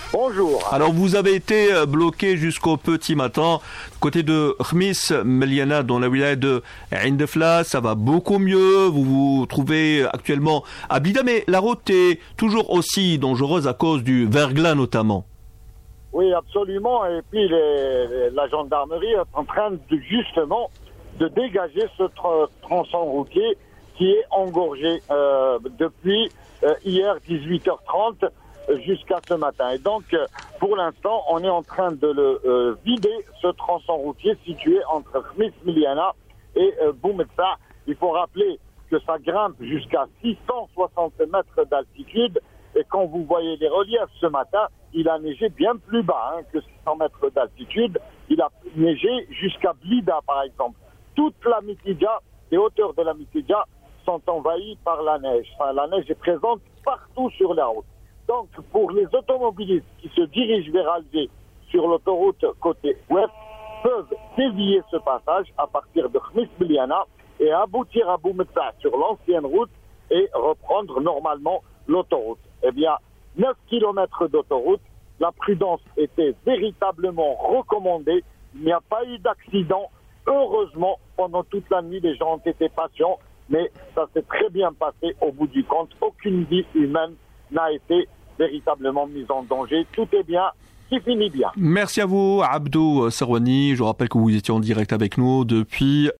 Bonjour. Alors vous avez été bloqué jusqu'au petit matin côté de Khmis Meliana dans la wilaya de Ain Defla. Ça va beaucoup mieux. Vous vous trouvez actuellement à Blida, mais la route est toujours aussi dangereuse à cause du verglas notamment. Oui, absolument. Et puis la gendarmerie est en train justement de dégager ce tronçon routier qui est engorgé depuis hier 18h30 jusqu'à ce matin. Et donc, pour l'instant, on est en train de le vider, ce tronçon routier situé entre Khmis Meliana et Boumetsa. Il faut rappeler que ça grimpe jusqu'à 660 mètres d'altitude. Et quand vous voyez les reliefs ce matin, il a neigé bien plus bas que 600 mètres d'altitude. Il a neigé jusqu'à Blida, par exemple. Toute la Mitidja, les hauteurs de la Mitidja sont envahies par la neige. Enfin, la neige est présente partout sur la route. Donc, pour les automobilistes qui se dirigent vers Alger sur l'autoroute côté ouest, peuvent dévier ce passage à partir de Khmis Meliana et aboutir à Boumetsa sur l'ancienne route et reprendre normalement l'autoroute. Eh bien, 9 km d'autoroute, la prudence était véritablement recommandée. Il n'y a pas eu d'accident. Heureusement, pendant toute la nuit, les gens ont été patients, mais ça s'est très bien passé au bout du compte. Aucune vie humaine n'a été véritablement mise en danger. Tout est bien, qui finit bien. Merci à vous, Abdou Serwani. Je vous rappelle que vous étiez en direct avec nous depuis